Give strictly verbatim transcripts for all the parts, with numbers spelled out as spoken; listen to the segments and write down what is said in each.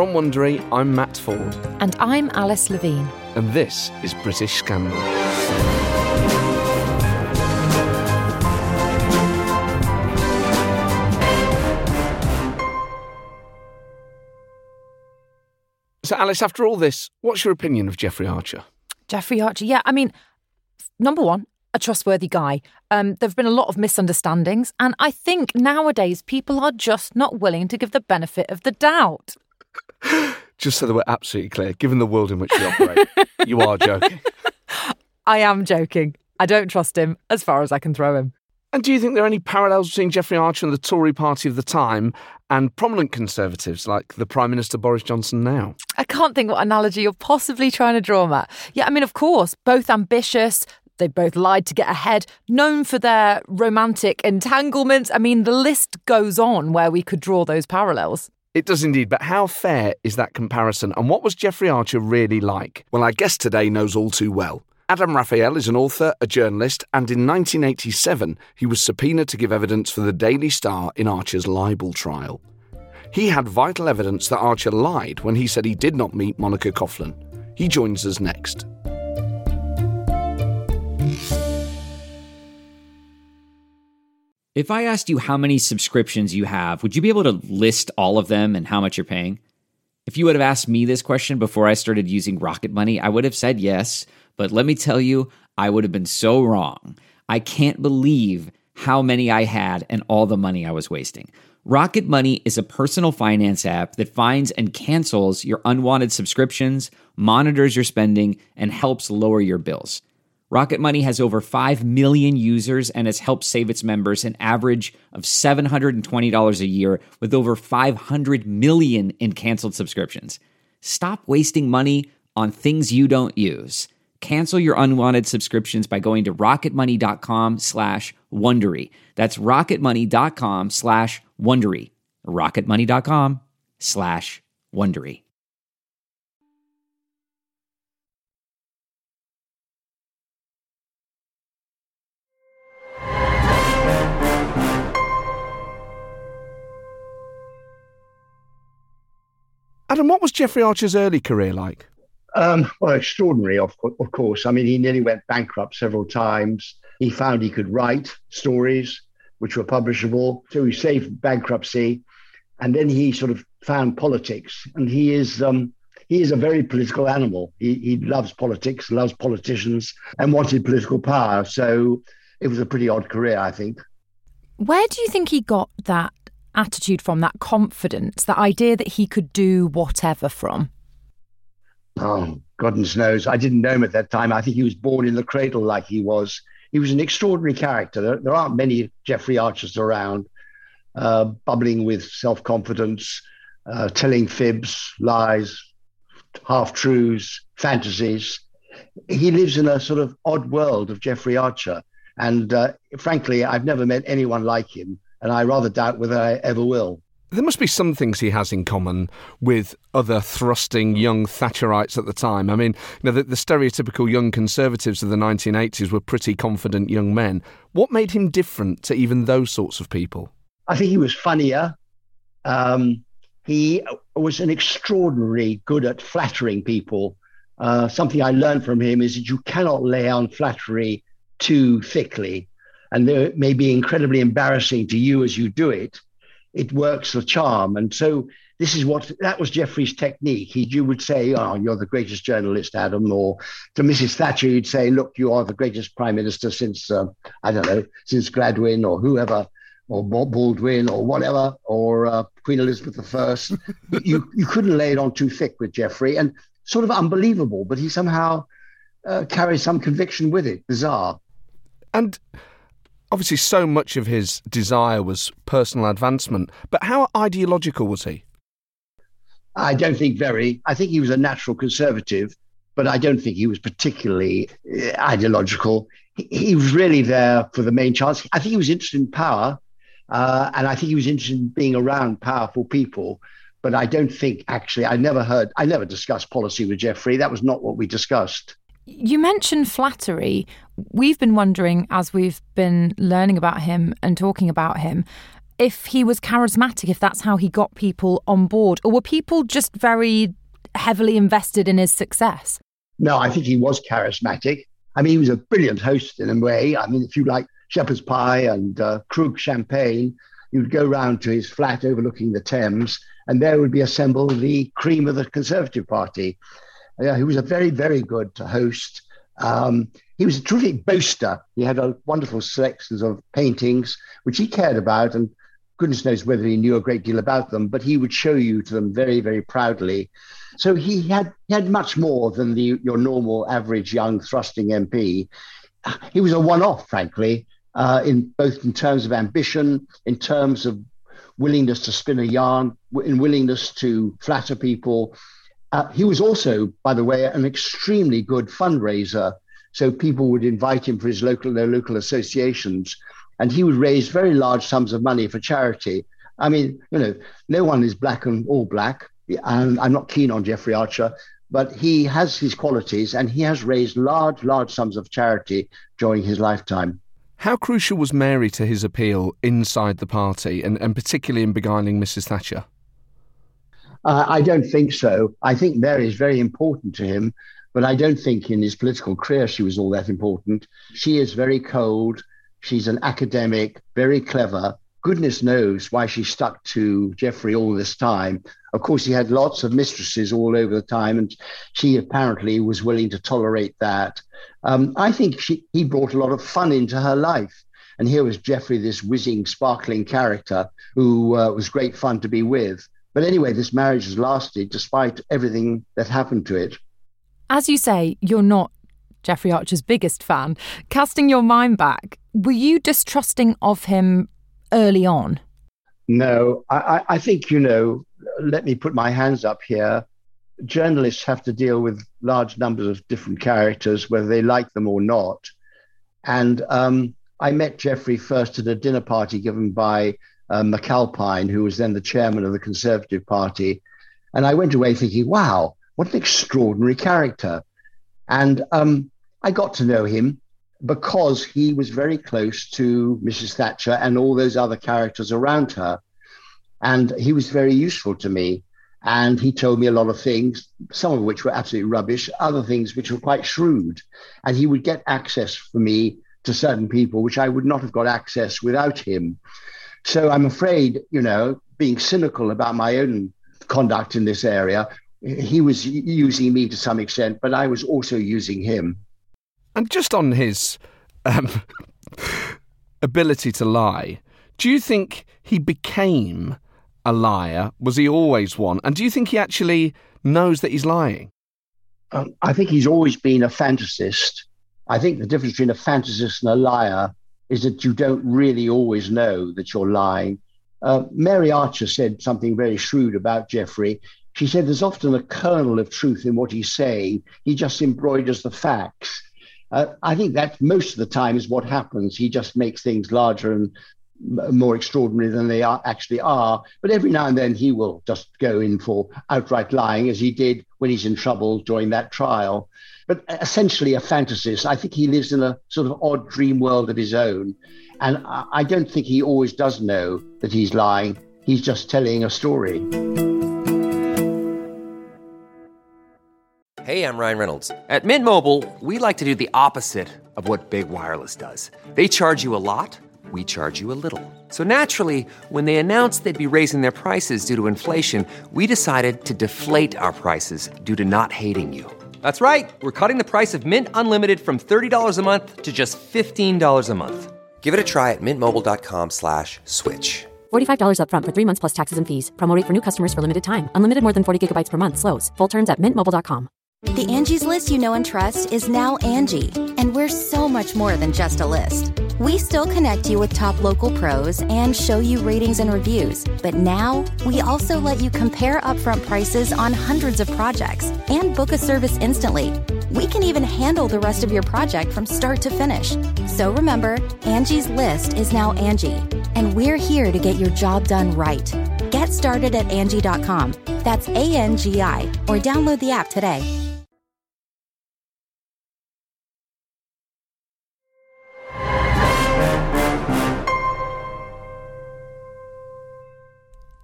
From Wondery, I'm Matt Ford. And I'm Alice Levine. And this is British Scandal. So, Alice, after all this, what's your opinion of Jeffrey Archer? Jeffrey Archer, yeah, I mean, number one, a trustworthy guy. Um, there have been a lot of misunderstandings, and I think nowadays people are just not willing to give the benefit of the doubt. Just so that we're absolutely clear, given the world in which we operate, you are joking. I am joking. I don't trust him as far as I can throw him. And do you think there are any parallels between Jeffrey Archer and the Tory party of the time and prominent Conservatives like the Prime Minister Boris Johnson now? I can't think what analogy you're possibly trying to draw, Matt. Yeah, I mean, of course, both ambitious. They both lied to get ahead, known for their romantic entanglements. I mean, the list goes on where we could draw those parallels. It does indeed, but how fair is that comparison? And what was Jeffrey Archer really like? Well, our guest today knows all too well. Adam Raphael is an author, a journalist, and in nineteen eighty-seven, he was subpoenaed to give evidence for the Daily Star in Archer's libel trial. He had vital evidence that Archer lied when he said he did not meet Monica Coughlin. He joins us next. If I asked you how many subscriptions you have, would you be able to list all of them and how much you're paying? If you would have asked me this question before I started using Rocket Money, I would have said yes. But let me tell you, I would have been so wrong. I can't believe how many I had and all the money I was wasting. Rocket Money is a personal finance app that finds and cancels your unwanted subscriptions, monitors your spending, and helps lower your bills. Rocket Money has over five million users and has helped save its members an average of seven hundred twenty dollars a year with over five hundred million in canceled subscriptions. Stop wasting money on things you don't use. Cancel your unwanted subscriptions by going to rocketmoney.com slash Wondery. That's rocketmoney.com slash Wondery. rocketmoney.com slash Wondery. Adam, what was Jeffrey Archer's early career like? Um, well, extraordinary, of, of course. I mean, he nearly went bankrupt several times. He found he could write stories which were publishable, so he saved bankruptcy. And then he sort of found politics. And he is um, he is a very political animal. He, he loves politics, loves politicians, and wanted political power. So it was a pretty odd career, I think. Where do you think he got that attitude from, that confidence, that idea that he could do whatever from? Oh, goodness knows. I didn't know him at that time. I think he was born in the cradle like he was. He was an extraordinary character. There, there aren't many Jeffrey Archers around, uh, bubbling with self-confidence, uh, telling fibs, lies, half-truths, fantasies. He lives in a sort of odd world of Jeffrey Archer. And uh, frankly, I've never met anyone like him, and I rather doubt whether I ever will. There must be some things he has in common with other thrusting young Thatcherites at the time. I mean, you know, the, the stereotypical young Conservatives of the nineteen eighties were pretty confident young men. What made him different to even those sorts of people? I think he was funnier. Um, he was an extraordinarily good at flattering people. Uh, something I learned from him is that you cannot lay on flattery too thickly. And though it may be incredibly embarrassing to you as you do it, it works the charm. And so this is what, that was Jeffrey's technique. He, you would say, oh, you're the greatest journalist, Adam, or to Missus Thatcher, you'd say, look, you are the greatest prime minister since, uh, I don't know, since Gladwin or whoever, or Baldwin or whatever, or uh, Queen Elizabeth the First. you, you couldn't lay it on too thick with Jeffrey, and sort of unbelievable, but he somehow uh, carried some conviction with it. Bizarre. And obviously, so much of his desire was personal advancement. But how ideological was he? I don't think very. I think he was a natural conservative, but I don't think he was particularly ideological. He, he was really there for the main chance. I think he was interested in power, uh, and I think he was interested in being around powerful people. But I don't think, actually, I never heard, I never discussed policy with Jeffrey. That was not what we discussed. You mentioned flattery. We've been wondering, as we've been learning about him and talking about him, if he was charismatic, if that's how he got people on board, or were people just very heavily invested in his success? No, I think he was charismatic. I mean, he was a brilliant host in a way. I mean, if you like shepherd's pie and uh, Krug champagne, you'd go round to his flat overlooking the Thames, and there would be assembled the cream of the Conservative Party. Uh, he was a very, very good host. Um, he was a terrific boaster. He had a wonderful selections of paintings, which he cared about, and goodness knows whether he knew a great deal about them, but he would show you to them very, very proudly. So he had he had much more than the your normal average young thrusting M P. He was a one-off, frankly, uh, in both in terms of ambition, in terms of willingness to spin a yarn, in willingness to flatter people. Uh, he was also, by the way, an extremely good fundraiser. So people would invite him for his local their local associations, and he would raise very large sums of money for charity. I mean, you know, no one is black and all black. And I'm not keen on Jeffrey Archer, but he has his qualities, and he has raised large, large sums of charity during his lifetime. How crucial was Mary to his appeal inside the party, and, and particularly in beguiling Missus Thatcher? Uh, I don't think so. I think Mary is very important to him, but I don't think in his political career she was all that important. She is very cold. She's an academic, very clever. Goodness knows why she stuck to Jeffrey all this time. Of course, he had lots of mistresses all over the time, and she apparently was willing to tolerate that. Um, I think she, he brought a lot of fun into her life. And here was Jeffrey, this whizzing, sparkling character who uh, was great fun to be with. But anyway, this marriage has lasted despite everything that happened to it. As you say, you're not Jeffrey Archer's biggest fan. Casting your mind back, were you distrusting of him early on? No, I, I think, you know, let me put my hands up here. Journalists have to deal with large numbers of different characters, whether they like them or not. And um, I met Jeffrey first at a dinner party given by uh, McAlpine, who was then the chairman of the Conservative Party. And I went away thinking, wow, what an extraordinary character. And um, I got to know him because he was very close to Missus Thatcher and all those other characters around her. And he was very useful to me. And he told me a lot of things, some of which were absolutely rubbish, other things which were quite shrewd. And he would get access for me to certain people, which I would not have got access without him. So I'm afraid, you know, being cynical about my own conduct in this area, he was using me to some extent, but I was also using him. And just on his um, ability to lie, do you think he became a liar? Was he always one? And do you think he actually knows that he's lying? Um, I think he's always been a fantasist. I think the difference between a fantasist and a liar is that you don't really always know that you're lying. Uh, Mary Archer said something very shrewd about Jeffrey. She said there's often a kernel of truth in what he's saying. He just embroiders the facts. Uh, I think that most of the time is what happens. He just makes things larger and more extraordinary than they are, actually are. But every now and then he will just go in for outright lying, as he did when he's in trouble during that trial. But essentially a fantasist. I think he lives in a sort of odd dream world of his own. And I don't think he always does know that he's lying. He's just telling a story. Hey, I'm Ryan Reynolds. At Mint Mobile, we like to do the opposite of what Big Wireless does. They charge you a lot. We charge you a little. So naturally, when they announced they'd be raising their prices due to inflation, we decided to deflate our prices due to not hating you. That's right. We're cutting the price of Mint Unlimited from thirty dollars a month to just fifteen dollars a month. Give it a try at mintmobile.com slash switch. forty-five dollars up front for three months plus taxes and fees. Promo rate for new customers for limited time. Unlimited more than forty gigabytes per month slows. Full terms at mint mobile dot com. The Angie's List you know and trust is now Angie, and we're so much more than just a list. We still connect you with top local pros and show you ratings and reviews, but now we also let you compare upfront prices on hundreds of projects and book a service instantly. We can even handle the rest of your project from start to finish. So remember, Angie's List is now Angie, and we're here to get your job done right. Get started at Angie dot com. That's A N G I, or download the app today.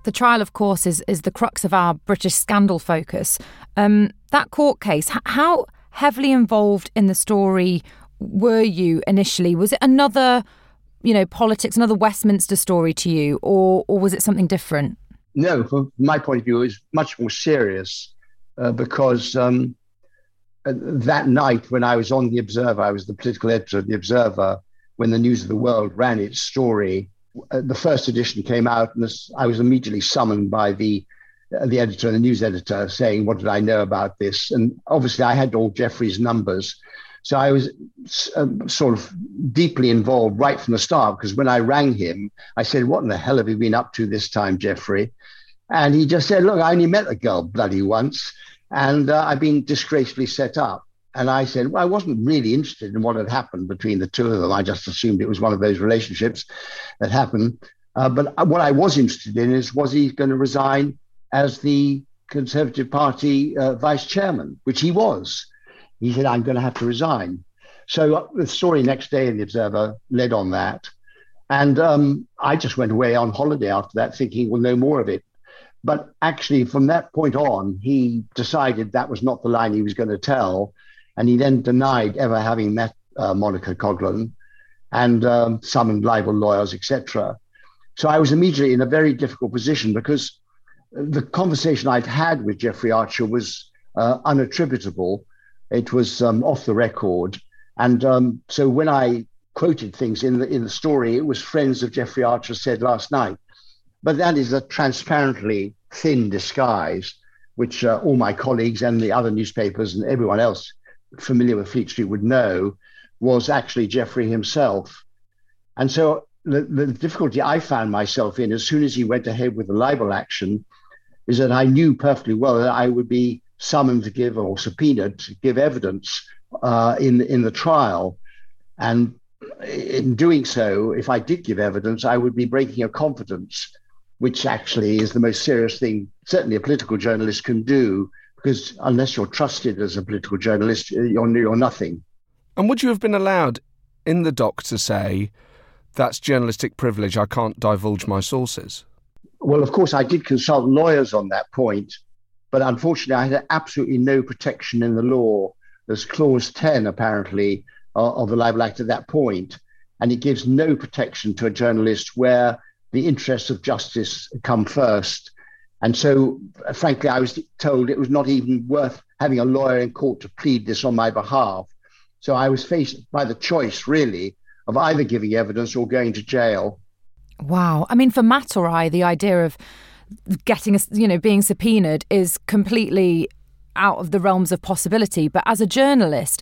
The trial, of course, is, is the crux of our British scandal focus. Um, that court case, h- how heavily involved in the story were you initially? Was it another, you know, politics, another Westminster story to you, or or was it something different? No, from my point of view, it was much more serious uh, because um, that night when I was on The Observer, I was the political editor of The Observer, when the News of the World ran its story. Uh, the first edition came out, and this, I was immediately summoned by the uh, the editor and the news editor saying, what did I know about this? And obviously I had all Geoffrey's numbers. So I was uh, sort of deeply involved right from the start, because when I rang him, I said, what in the hell have you been up to this time, Geoffrey? And he just said, look, I only met the girl bloody once, and uh, I've been disgracefully set up. And I said, well, I wasn't really interested in what had happened between the two of them. I just assumed it was one of those relationships that happened. Uh, but what I was interested in is, was he going to resign as the Conservative Party uh, vice chairman, which he was. He said, I'm going to have to resign. So uh, the story next day in The Observer led on that. And um, I just went away on holiday after that thinking, well, no more of it. But actually, from that point on, he decided that was not the line he was going to tell. And he then denied ever having met uh, Monica Coghlan and um, summoned libel lawyers, et cetera. So I was immediately in a very difficult position, because the conversation I'd had with Jeffrey Archer was uh, unattributable. It was um, off the record. And um, so when I quoted things in the in the story, it was friends of Jeffrey Archer said last night. But that is a transparently thin disguise, which uh, all my colleagues and the other newspapers and everyone else familiar with Fleet Street would know was actually Jeffrey himself. And so the, the difficulty I found myself in as soon as he went ahead with the libel action is that I knew perfectly well that I would be summoned to give, or subpoenaed to give evidence uh, in, in the trial. And in doing so, if I did give evidence, I would be breaking a confidence, which actually is the most serious thing certainly a political journalist can do, because unless you're trusted as a political journalist, you're, you're nothing. And would you have been allowed in the doc to say, that's journalistic privilege, I can't divulge my sources? Well, of course, I did consult lawyers on that point, but unfortunately, I had absolutely no protection in the law. There's clause ten, apparently, uh, of the Libel Act at that point, and it gives no protection to a journalist where the interests of justice come first. And so, frankly, I was told it was not even worth having a lawyer in court to plead this on my behalf. So I was faced by the choice, really, of either giving evidence or going to jail. Wow. I mean, for Matt or I, the idea of getting, a, you know, being subpoenaed is completely out of the realms of possibility. But as a journalist,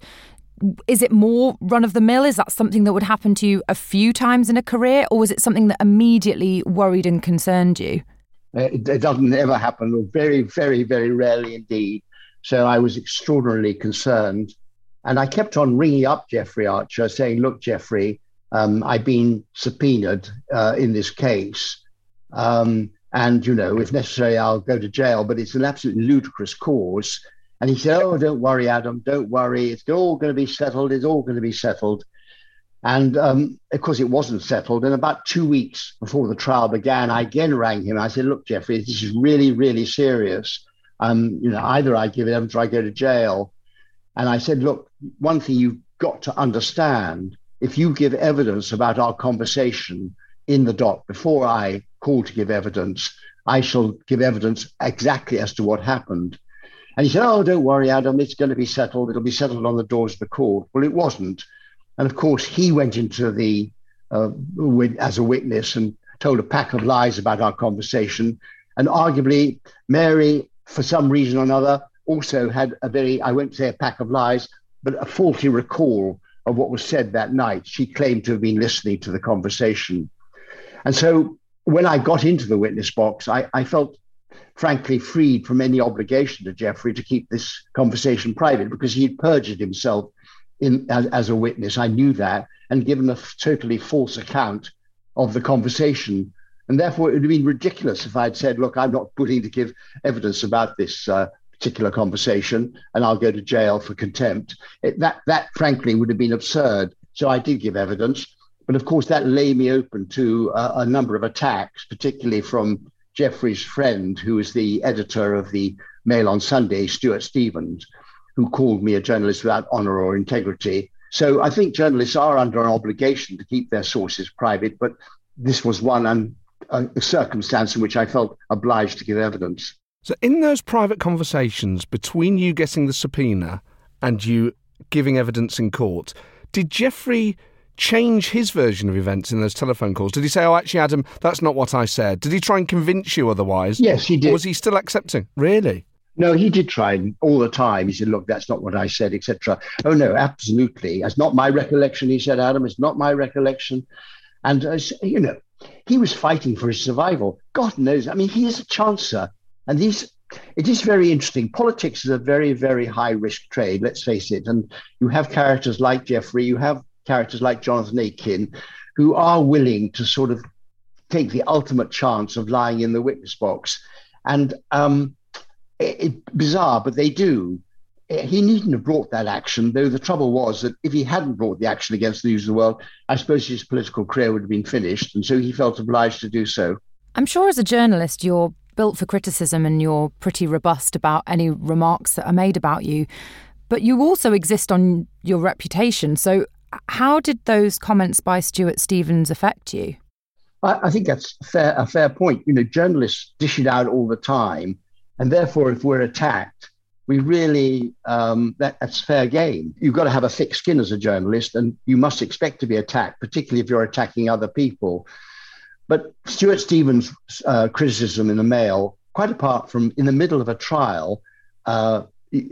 is it more run of the mill? Is that something that would happen to you a few times in a career, or was it something that immediately worried and concerned you? It, it doesn't ever happen, or very, very, very rarely indeed. So I was extraordinarily concerned. And I kept on ringing up Jeffrey Archer saying, look, Jeffrey, um, I've been subpoenaed uh, in this case. Um, and, you know, if necessary, I'll go to jail, but it's an absolutely ludicrous cause. And he said, oh, don't worry, Adam, don't worry. It's all going to be settled. It's all going to be settled. And um, of course, it wasn't settled. And about two weeks before the trial began, I again rang him. I said, look, Jeffrey, this is really, really serious. Um, you know, either I give evidence or I go to jail. And I said, look, one thing you've got to understand, if you give evidence about our conversation in the dock before I call to give evidence, I shall give evidence exactly as to what happened. And he said, oh, don't worry, Adam, it's going to be settled. It'll be settled on the doors of the court. Well, it wasn't. And of course, he went into the, uh, as a witness and told a pack of lies about our conversation. And arguably, Mary, for some reason or another, also had a very, I won't say a pack of lies, but a faulty recall of what was said that night. She claimed to have been listening to the conversation. And so when I got into the witness box, I, I felt, frankly, freed from any obligation to Jeffrey to keep this conversation private, because he had perjured himself in as, as a witness. I knew that, and given a totally false account of the conversation. And therefore, it would have been ridiculous if I'd said, look, I'm not willing to give evidence about this uh, particular conversation, and I'll go to jail for contempt. It, that, that, frankly, would have been absurd. So I did give evidence. But of course, that lay me open to uh, a number of attacks, particularly from Geoffrey's friend, who was the editor of the Mail on Sunday, Stuart Stevens, who called me a journalist without honour or integrity. So I think journalists are under an obligation to keep their sources private, but this was one um, a, a circumstance in which I felt obliged to give evidence. So in those private conversations between you getting the subpoena and you giving evidence in court, did Geoffrey change his version of events in those telephone calls? Did he say, oh, actually, Adam, that's not what I said? Did he try and convince you otherwise? Yes, he did. Or was he still accepting? Really? No, he did try all the time. He said, look, that's not what I said, et cetera. Oh, no, absolutely. It's not my recollection, he said, Adam. It's not my recollection. And, uh, you know, he was fighting for his survival. God knows. I mean, he is a chancer. And these, it is very interesting. Politics is a very, very high-risk trade, let's face it. And you have characters like Geoffrey, you have characters like Jonathan Aiken, who are willing to sort of take the ultimate chance of lying in the witness box. And um, it, it, bizarre, but they do. He needn't have brought that action, though the trouble was that if he hadn't brought the action against the News of the World, I suppose his political career would have been finished. And so he felt obliged to do so. I'm sure as a journalist, you're built for criticism and you're pretty robust about any remarks that are made about you. But you also exist on your reputation. So how did those comments by Stuart Stevens affect you? I, I think that's a fair, a fair point. You know, journalists dish it out all the time. And therefore, if we're attacked, we really, um, that, that's fair game. You've got to have a thick skin as a journalist, and you must expect to be attacked, particularly if you're attacking other people. But Stuart Stevens' uh, criticism in the Mail, quite apart from in the middle of a trial, uh,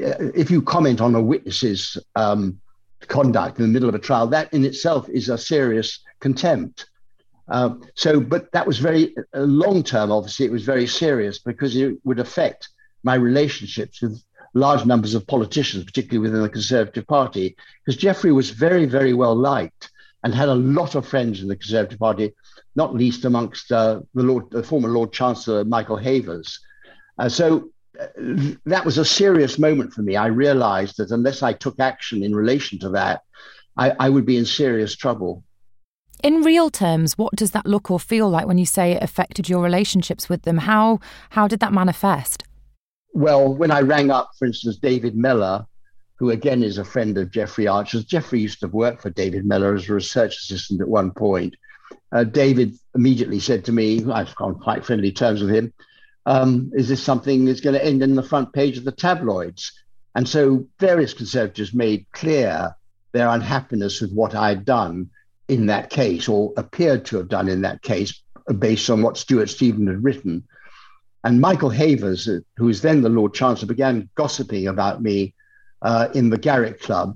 if you comment on a witness's um, conduct in the middle of a trial, that in itself is a serious contempt. Uh, so, but that was very uh, long term, obviously, it was very serious because it would affect my relationships with large numbers of politicians, particularly within the Conservative Party, because Geoffrey was very, very well liked and had a lot of friends in the Conservative Party, not least amongst uh, the, Lord, the former Lord Chancellor, Michael Havers. Uh, so uh, that was a serious moment for me. I realized that unless I took action in relation to that, I, I would be in serious trouble. In real terms, what does that look or feel like when you say it affected your relationships with them? How how did that manifest? Well, when I rang up, for instance, David Mellor, who again is a friend of Jeffrey Archer's. Jeffrey used to work for David Mellor as a research assistant at one point. Uh, David immediately said to me, I've gone quite friendly terms with him, um, is this something that's going to end in the front page of the tabloids? And so various Conservatives made clear their unhappiness with what I'd done in that case, or appeared to have done in that case, based on what Stuart Stevens had written. And Michael Havers, who was then the Lord Chancellor, began gossiping about me uh, in the Garrick Club,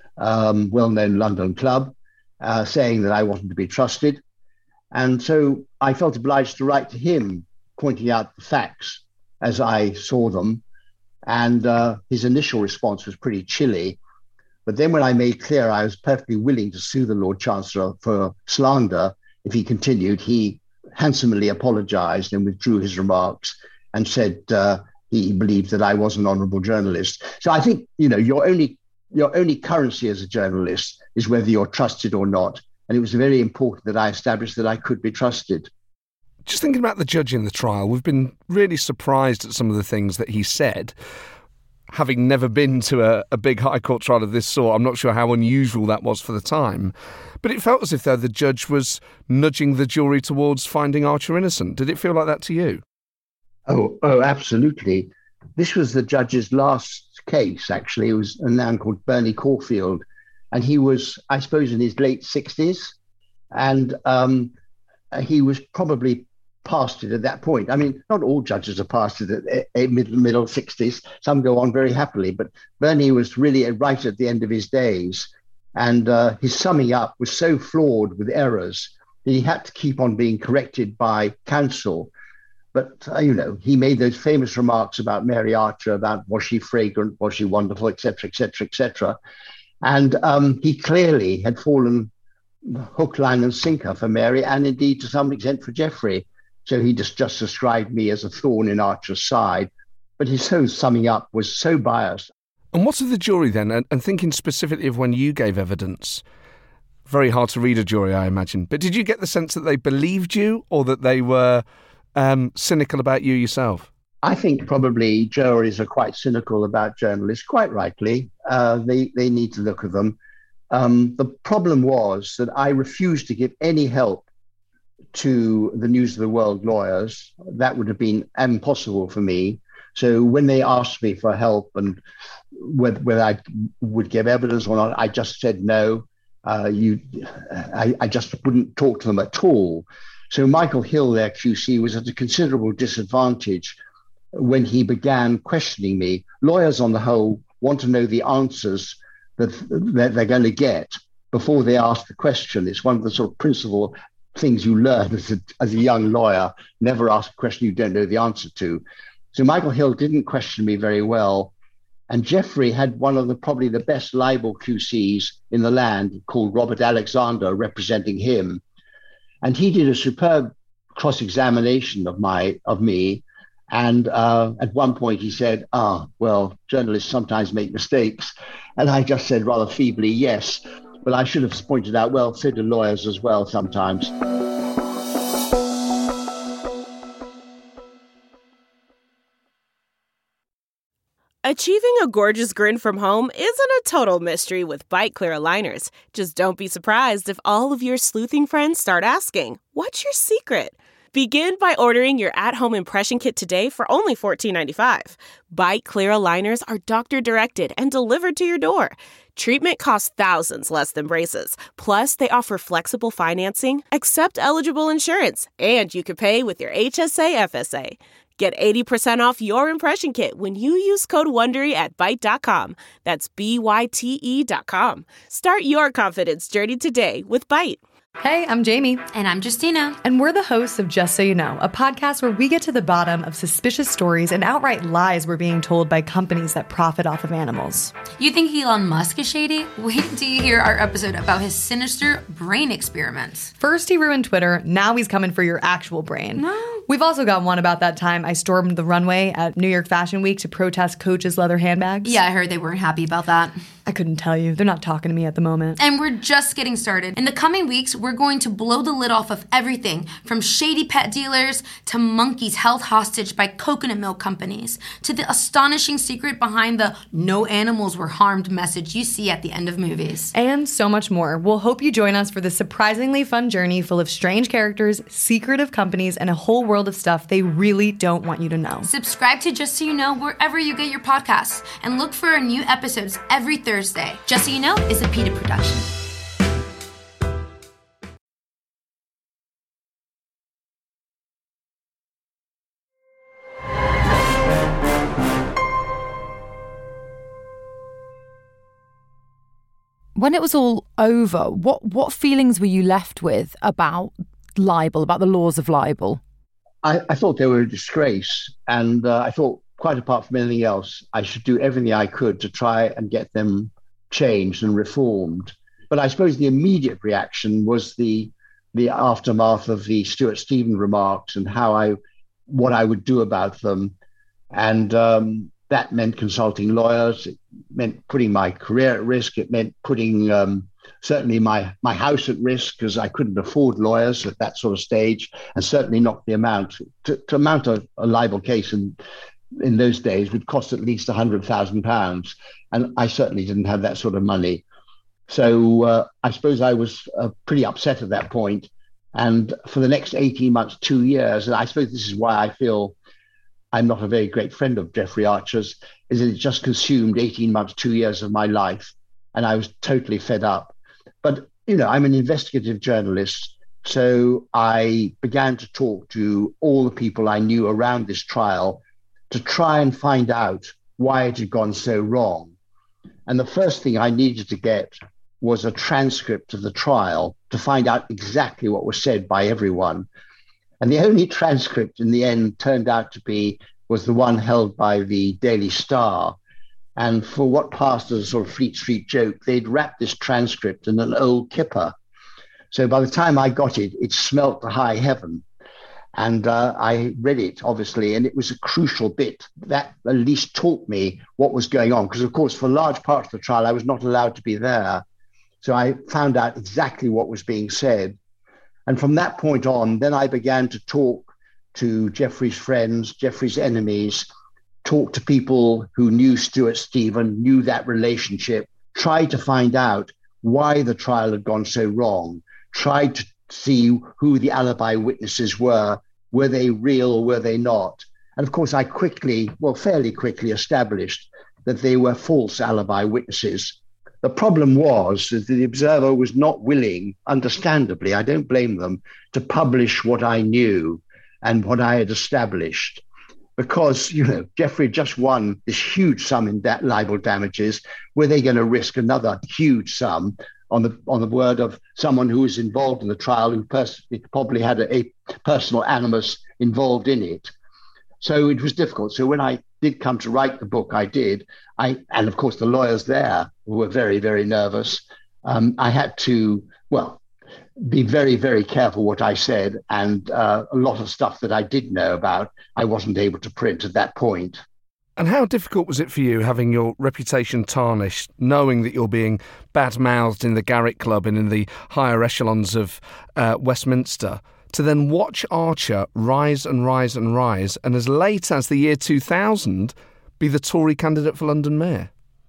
um, well-known London club, uh, saying that I wasn't to be trusted. And so I felt obliged to write to him, pointing out the facts as I saw them. And uh, his initial response was pretty chilly. But then when I made clear I was perfectly willing to sue the Lord Chancellor for slander, if he continued, he handsomely apologized and withdrew his remarks and said uh, he believed that I was an honorable journalist. So I think, you know, your only your only currency as a journalist is whether you're trusted or not. And it was very important that I established that I could be trusted. Just thinking about the judge in the trial, we've been really surprised at some of the things that he said. Having never been to a, a big High Court trial of this sort, I'm not sure how unusual that was for the time. But it felt as if, though, the judge was nudging the jury towards finding Archer innocent. Did it feel like that to you? Oh, oh, absolutely. This was the judge's last case, actually. It was a man called Bernie Caulfield. And he was, I suppose, in his late sixties. And um, he was probably past it at that point. I mean, not all judges are past it at, at middle, middle sixties. Some go on very happily. But Bernie was really right at the end of his days. And uh, his summing up was so flawed with errors that he had to keep on being corrected by counsel. But, uh, you know, he made those famous remarks about Mary Archer, about was she fragrant, was she wonderful, et cetera, et cetera, et cetera. And um, he clearly had fallen hook, line and sinker for Mary, and indeed to some extent for Geoffrey. So he just, just described me as a thorn in Archer's side. But his whole summing up was so biased. And what of the jury then? And, and thinking specifically of when you gave evidence, very hard to read a jury, I imagine. But did you get the sense that they believed you, or that they were um, cynical about you yourself? I think probably juries are quite cynical about journalists, quite rightly. Uh, they, they need to look at them. Um, the problem was that I refused to give any help to the News of the World lawyers. That would have been impossible for me. So when they asked me for help and whether, whether I would give evidence or not, I just said no. Uh, you, I, I just wouldn't talk to them at all. So Michael Hill, their Q C, was at a considerable disadvantage when he began questioning me. Lawyers on the whole want to know the answers that, that they're going to get before they ask the question. It's one of the sort of principal things you learn as a, as a young lawyer. Never ask a question you don't know the answer to. So Michael Hill didn't question me very well. And Jeffrey had one of the probably the best libel Q Cs in the land called Robert Alexander representing him. And he did a superb cross-examination of my of me. And uh, at one point he said, ah, well, journalists sometimes make mistakes. And I just said rather feebly, yes. But I should have pointed out, well, so do lawyers as well sometimes. Achieving a gorgeous grin from home isn't a total mystery with Byte Clear aligners. Just don't be surprised if all of your sleuthing friends start asking, what's your secret? Begin by ordering your at-home impression kit today for only fourteen ninety-five. Byte Clear aligners are doctor-directed and delivered to your door. Treatment costs thousands less than braces. Plus, they offer flexible financing, accept eligible insurance, and you can pay with your H S A F S A. Get eighty percent off your impression kit when you use code WONDERY at byte dot com. That's B Y T E dot com. Start your confidence journey today with Byte. Hey, I'm Jamie. And I'm Justina. And we're the hosts of Just So You Know, a podcast where we get to the bottom of suspicious stories and outright lies we're being told by companies that profit off of animals. You think Elon Musk is shady? Wait till you hear our episode about his sinister brain experiments. First he ruined Twitter, now he's coming for your actual brain. No. We've also got one about that time I stormed the runway at New York Fashion Week to protest Coach's leather handbags. Yeah, I heard they weren't happy about that. I couldn't tell you. They're not talking to me at the moment. And we're just getting started. In the coming weeks, we're going to blow the lid off of everything from shady pet dealers to monkeys held hostage by coconut milk companies to the astonishing secret behind the no animals were harmed message you see at the end of movies. And so much more. We'll hope you join us for this surprisingly fun journey full of strange characters, secretive companies, and a whole world of stuff they really don't want you to know. Subscribe to Just So You Know wherever you get your podcasts and look for our new episodes every Thursday. Just So You Know is a PETA production. When it was all over, what, what feelings were you left with about libel, about the laws of libel? I, I thought they were a disgrace. And uh, I thought, quite apart from anything else, I should do everything I could to try and get them changed and reformed. But I suppose the immediate reaction was the the aftermath of the Stuart Stevens remarks and how I, what I would do about them. And um, that meant consulting lawyers. It meant putting my career at risk. It meant putting um, certainly my, my house at risk because I couldn't afford lawyers at that sort of stage, and certainly not the amount. To, to mount a, a libel case in, in those days would cost at least one hundred thousand pounds. And I certainly didn't have that sort of money. So uh, I suppose I was uh, pretty upset at that point. And for the next eighteen months, two years, and I suppose this is why I feel I'm not a very great friend of Jeffrey Archer's, is that it just consumed eighteen months, two years of my life. And I was totally fed up. But, you know, I'm an investigative journalist. So I began to talk to all the people I knew around this trial to try and find out why it had gone so wrong. And the first thing I needed to get was a transcript of the trial to find out exactly what was said by everyone. And the only transcript in the end turned out to be was the one held by the Daily Star. And for what passed as a sort of Fleet Street joke, they'd wrapped this transcript in an old kipper. So by the time I got it, it smelt to high heaven. And uh, I read it, obviously, and it was a crucial bit that at least taught me what was going on. Because, of course, for large parts of the trial, I was not allowed to be there. So I found out exactly what was being said. And from that point on, then I began to talk to Jeffrey's friends, Jeffrey's enemies, talked to people who knew Stuart Stephen, knew that relationship, tried to find out why the trial had gone so wrong, tried to see who the alibi witnesses were. Were they real or were they not? And of course, I quickly, well, fairly quickly established that they were false alibi witnesses. The problem was that the Observer was not willing, understandably, I don't blame them, to publish what I knew and what I had established. Because, you know, Jeffrey just won this huge sum in da- libel damages. Were they going to risk another huge sum on the on the word of someone who was involved in the trial, who pers- probably had a, a personal animus involved in it? So it was difficult. So when I did come to write the book, I did. I and of course the lawyers there were very, very nervous. Um, I had to, well, be very, very careful what I said, and uh, a lot of stuff that I did know about, I wasn't able to print at that point. And how difficult was it for you, having your reputation tarnished, knowing that you're being bad-mouthed in the Garrick Club and in the higher echelons of uh, Westminster, to then watch Archer rise and rise and rise, and as late as the year two thousand, be the Tory candidate for London Mayor?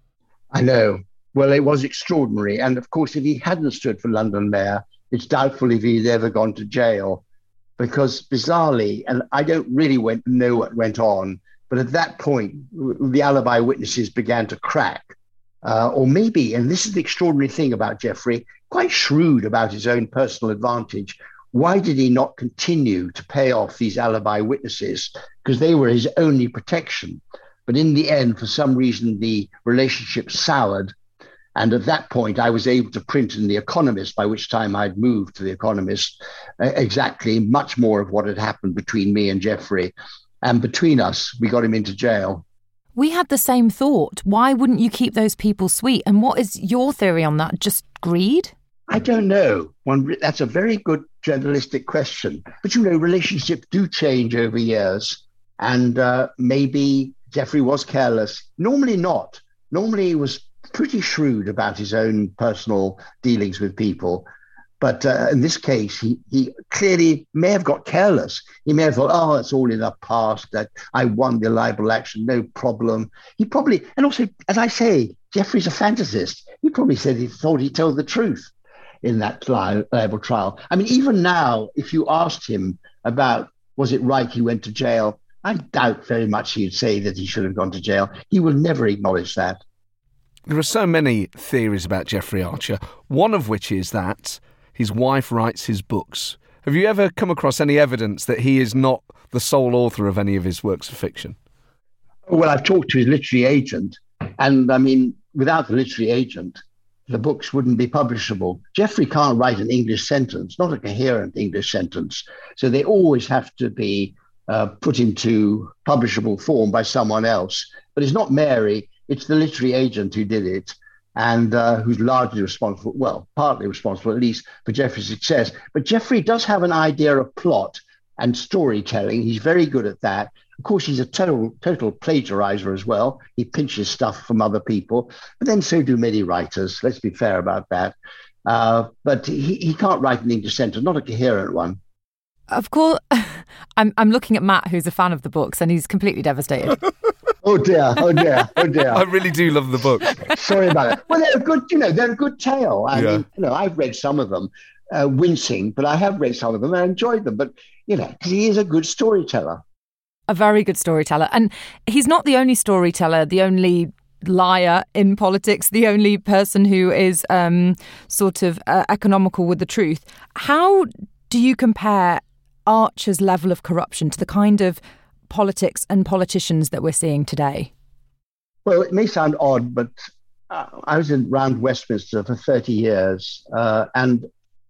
I know. Well, it was extraordinary. And of course, if he hadn't stood for London Mayor, it's doubtful if he'd ever gone to jail, because bizarrely, and I don't really went, know what went on, but at that point, the alibi witnesses began to crack. Uh, or maybe, and this is the extraordinary thing about Jeffrey, quite shrewd about his own personal advantage. Why did he not continue to pay off these alibi witnesses? Because they were his only protection. But in the end, for some reason, the relationship soured. And at that point, I was able to print in The Economist, by which time I'd moved to The Economist, uh, exactly much more of what had happened between me and Jeffrey. And between us, we got him into jail. We had the same thought. Why wouldn't you keep those people sweet? And what is your theory on that? Just greed? I don't know. One, that's a very good journalistic question. But, you know, relationships do change over years. And uh, maybe Jeffrey was careless. Normally not. Normally he was pretty shrewd about his own personal dealings with people. But uh, in this case, he, he clearly may have got careless. He may have thought, oh, it's all in the past, that I won the libel action, no problem. He probably, and also, as I say, Jeffrey's a fantasist. He probably said he thought he told the truth in that li- libel trial. I mean, even now, if you asked him about, was it right he went to jail, I doubt very much he'd say that he should have gone to jail. He will never acknowledge that. There are so many theories about Jeffrey Archer, one of which is that his wife writes his books. Have you ever come across any evidence that he is not the sole author of any of his works of fiction? Well, I've talked to his literary agent, and I mean, without the literary agent, the books wouldn't be publishable. Jeffrey can't write an English sentence, not a coherent English sentence. So they always have to be uh, put into publishable form by someone else. But it's not Mary. It's the literary agent who did it, and uh, who's largely responsible, well, partly responsible at least, for Jeffrey's success. But Jeffrey does have an idea of plot and storytelling. He's very good at that. Of course, he's a total, total plagiarizer as well. He pinches stuff from other people, but then so do many writers. Let's be fair about that. Uh, but he, he can't write an English sentence, not a coherent one. Of course, I'm I'm looking at Matt, who's a fan of the books, and he's completely devastated. Oh dear, oh dear, oh dear. I really do love the book. Sorry about it. Well, they're a good, you know, they're a good tale. I Yeah. mean, you know, I've read some of them, uh, wincing, but I have read some of them and I enjoyed them. But, you know, he is a good storyteller. A very good storyteller. And he's not the only storyteller, the only liar in politics, the only person who is um, sort of uh, economical with the truth. How do you compare Archer's level of corruption to the kind of politics and politicians that we're seeing today? Well, it may sound odd, but uh, I was in, around Westminster for thirty years, uh, and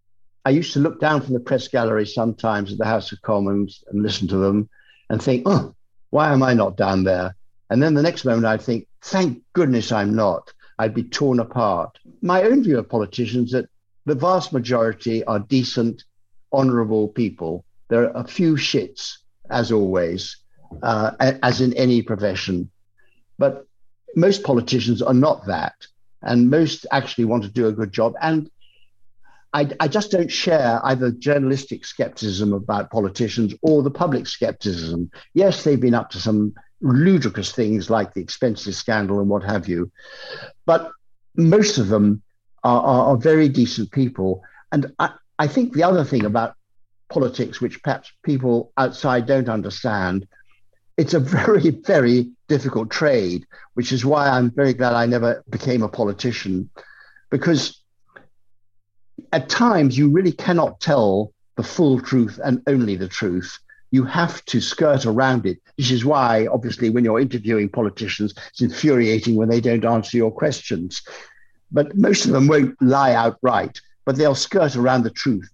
I used to look down from the press gallery sometimes at the House of Commons and listen to them and think, oh, why am I not down there? And then the next moment I'd think, thank goodness I'm not. I'd be torn apart. My own view of politicians is that the vast majority are decent, honourable people. There are a few shits, as always, uh, as in any profession. But most politicians are not that. And most actually want to do a good job. And I, I just don't share either journalistic skepticism about politicians or the public skepticism. Yes, they've been up to some ludicrous things like the expenses scandal and what have you, but most of them are, are, are very decent people. And I, I think the other thing about politics, which perhaps people outside don't understand, it's a very, very difficult trade, which is why I'm very glad I never became a politician, because at times you really cannot tell the full truth and only the truth. You have to skirt around it. This is why, obviously, when you're interviewing politicians, it's infuriating when they don't answer your questions. But most of them won't lie outright, but they'll skirt around the truth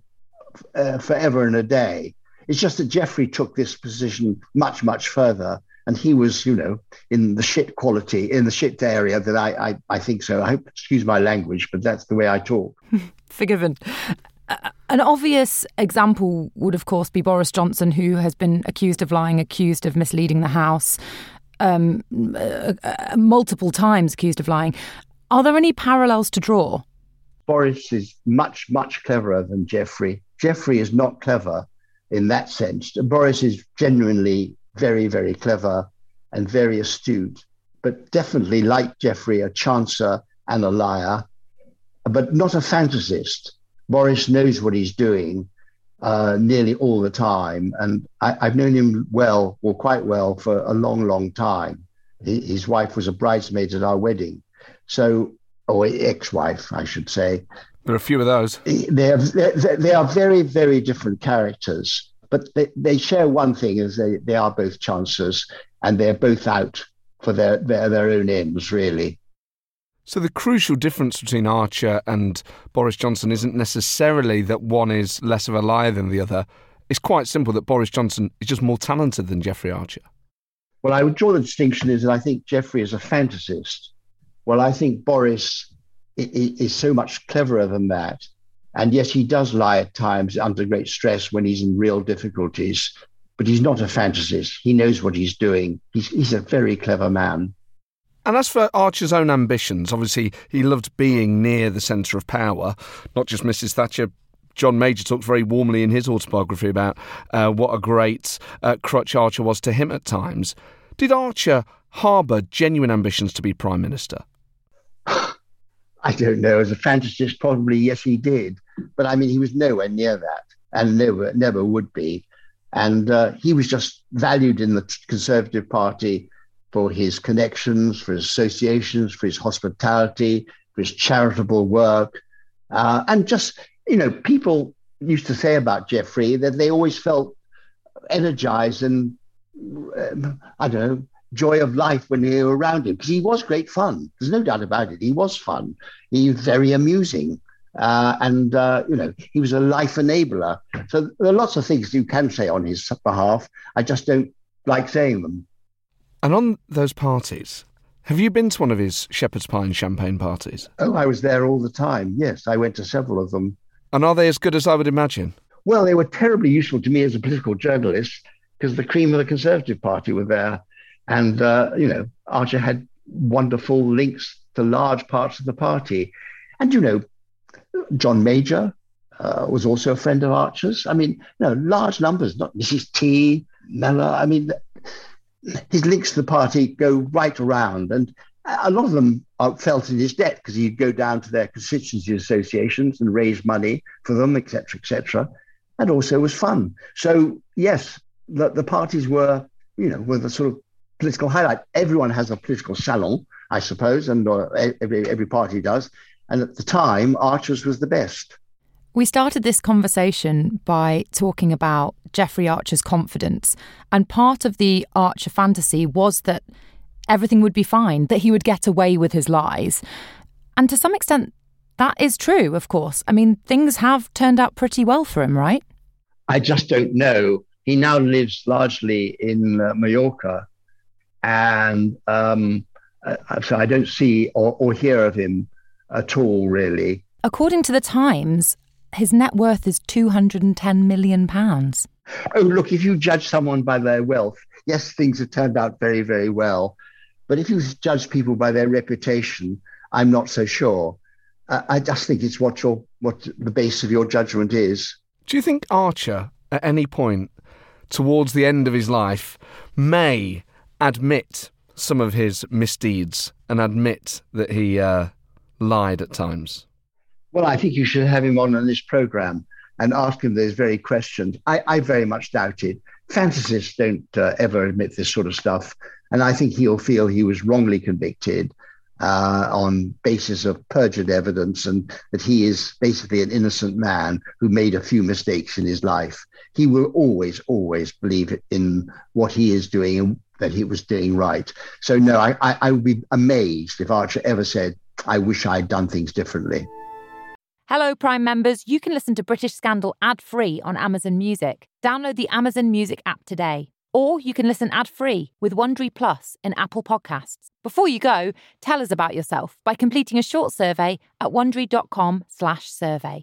uh, forever and a day. It's just that Geoffrey took this position much, much further. And he was, you know, in the shit quality, in the shit area that I, I, I think so. I hope, excuse my language, but that's the way I talk. Forgiven. Uh, an obvious example would, of course, be Boris Johnson, who has been accused of lying, accused of misleading the House, um, uh, uh, multiple times accused of lying. Are there any parallels to draw? Boris is much, much cleverer than Geoffrey. Geoffrey is not clever in that sense. Boris is genuinely very, very clever and very astute, but definitely, like Geoffrey, a chancer and a liar, but not a fantasist. Boris knows what he's doing uh, nearly all the time. And I, I've known him well, or quite well, for a long, long time. He, his wife was a bridesmaid at our wedding. So, or ex-wife, I should say. There are a few of those. They are, they are very, very different characters. But they, they share one thing, is they, they are both chancers, and they're both out for their, their, their own ends, really. So the crucial difference between Archer and Boris Johnson isn't necessarily that one is less of a liar than the other. It's quite simple that Boris Johnson is just more talented than Geoffrey Archer. Well, I would draw the distinction is that I think Geoffrey is a fantasist. Well, I think Boris is, is so much cleverer than that. And yes, he does lie at times under great stress when he's in real difficulties, but he's not a fantasist. He knows what he's doing. He's, he's a very clever man. And as for Archer's own ambitions, obviously he loved being near the centre of power, not just Missus Thatcher. John Major talks very warmly in his autobiography about uh, what a great uh, crutch Archer was to him at times. Did Archer harbour genuine ambitions to be Prime Minister? I don't know. As a fantasist, probably yes, he did. But I mean, he was nowhere near that, and never, never would be. And uh, he was just valued in the Conservative Party for his connections, for his associations, for his hospitality, for his charitable work. Uh, and just, you know, people used to say about Geoffrey that they always felt energized and, um, I don't know, joy of life when they were around him, because he was great fun. There's no doubt about it. He was fun. He was very amusing. Uh, and, uh, you know, he was a life enabler. So there are lots of things you can say on his behalf. I just don't like saying them. And on those parties, have you been to one of his shepherd's pie and champagne parties? Oh, I was there all the time. Yes, I went to several of them. And are they as good as I would imagine? Well, they were terribly useful to me as a political journalist, because the cream of the Conservative Party were there. And, uh, you know, Archer had wonderful links to large parts of the party. And, you know, John Major uh, was also a friend of Archer's. I mean, no, large numbers, not Missus T, Mellor. I mean, his links to the party go right around. And a lot of them are felt in his debt, because he'd go down to their constituency associations and raise money for them, et cetera, et cetera. And also was fun. So, yes, the, the parties were, you know, were the sort of political highlight. Everyone has a political salon, I suppose, and uh, every, every party does. And at the time, Archer's was the best. We started this conversation by talking about Geoffrey Archer's confidence. And part of the Archer fantasy was that everything would be fine, that he would get away with his lies. And to some extent, that is true, of course. I mean, things have turned out pretty well for him, right? I just don't know. He now lives largely in uh, Mallorca. And um, uh, so I don't see or, or hear of him at all, really. According to the Times, his net worth is two hundred ten million pounds. Oh, look, if you judge someone by their wealth, yes, things have turned out very, very well. But if you judge people by their reputation, I'm not so sure. Uh, I just think it's what you're what the base of your judgment is. Do you think Archer, at any point towards the end of his life, may admit some of his misdeeds and admit that he uh, lied at times? Well, I think you should have him on on this program and ask him those very questions. I, I very much doubt it. Fantasists don't uh, ever admit this sort of stuff. And I think he'll feel he was wrongly convicted uh, on basis of perjured evidence, and that he is basically an innocent man who made a few mistakes in his life. He will always, always believe in what he is doing and that he was doing right. So no, I, I, I would be amazed if Archer ever said, I wish I'd done things differently. Hello, Prime members. You can listen to British Scandal ad-free on Amazon Music. Download the Amazon Music app today. Or you can listen ad-free with Wondery Plus in Apple Podcasts. Before you go, tell us about yourself by completing a short survey at wondery.com slash survey.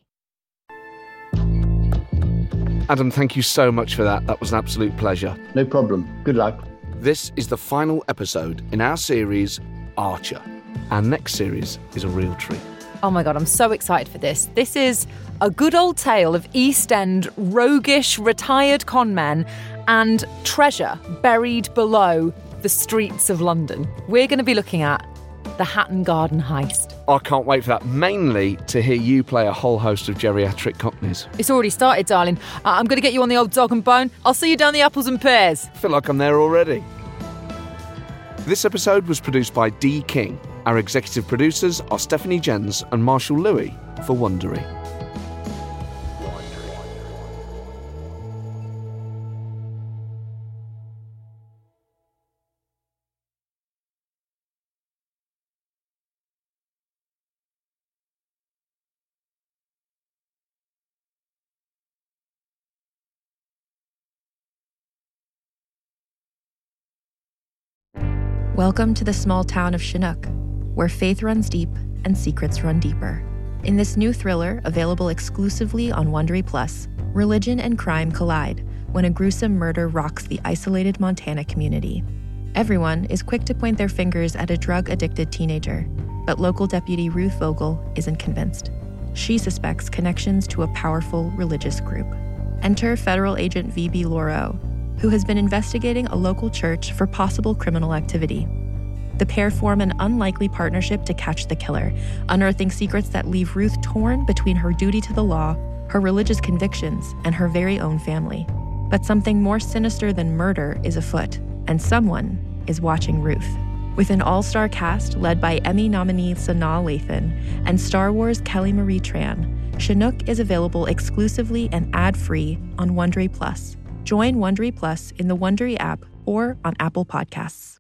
Adam, thank you so much for that. That was an absolute pleasure. No problem. Good luck. This is the final episode in our series, Archer. Our next series is a real treat. Oh my God, I'm so excited for this. This is a good old tale of East End roguish retired con men and treasure buried below the streets of London. We're going to be looking at the Hatton Garden heist. I can't wait for that, mainly to hear you play a whole host of geriatric cockneys. It's already started, darling. Uh, I'm going to get you on the old dog and bone. I'll see you down the apples and pears. I feel like I'm there already. This episode was produced by Dee King. Our executive producers are Stephanie Jens and Marshall Louis for Wondery. Welcome to the small town of Chinook, where faith runs deep and secrets run deeper. In this new thriller, available exclusively on Wondery Plus, religion and crime collide when a gruesome murder rocks the isolated Montana community. Everyone is quick to point their fingers at a drug-addicted teenager, but local deputy Ruth Vogel isn't convinced. She suspects connections to a powerful religious group. Enter federal agent V B Laureau, who has been investigating a local church for possible criminal activity. The pair form an unlikely partnership to catch the killer, unearthing secrets that leave Ruth torn between her duty to the law, her religious convictions, and her very own family. But something more sinister than murder is afoot, and someone is watching Ruth. With an all-star cast led by Emmy nominee Sanaa Lathan and Star Wars Kelly Marie Tran, Chinook is available exclusively and ad-free on Wondery Plus. Join Wondery Plus in the Wondery app or on Apple Podcasts.